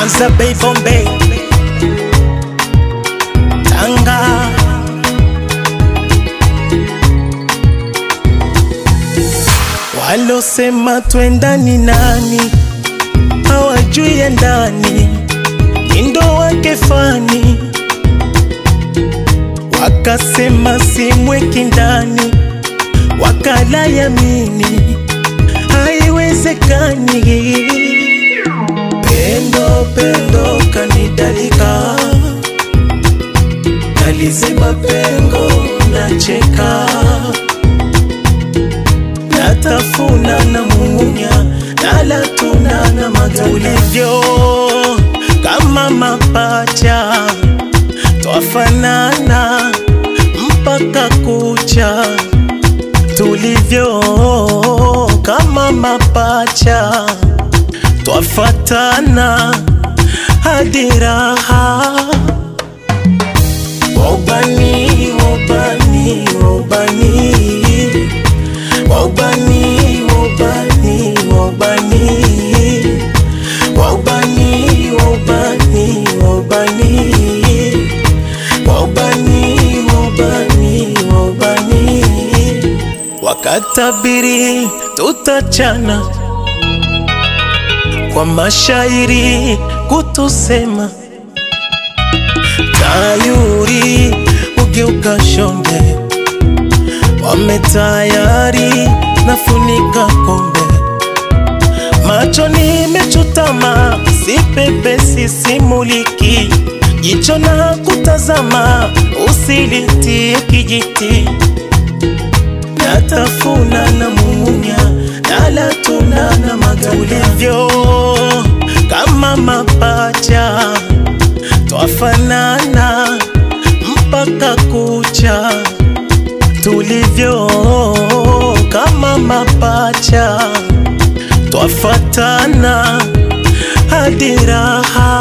Liza Bay Bombay Tanga. Walosema twendani nani hawajui ya ndani indo wake fani. Wakasema simweki ndani wakala yamini haiwezekani. Pendo pendo kanidalika, naliziba pengo nacheka, natafuna na mumunya nala tuna na matulivyo kama mapacha twafanana mpaka kucha. Tulivyo kama mapacha twafatana hadi raha. Wobani wobani wobani wobani wobani wobani wobani wobani wobani wobani wobani wobani. Wakatabiri tutachana kwa mashairi kutusema, tayuri ugeuka shonge, wametayari nafunika kombe. Macho nimechutama sipepe sisimuliki, jicho na kutazama usilitie kijiti. Natafuna na mumunya nala tuna na matulivyo kama mapacha twafanana mpaka kucha. Tulivyo kama mapacha twafatana hadi raha.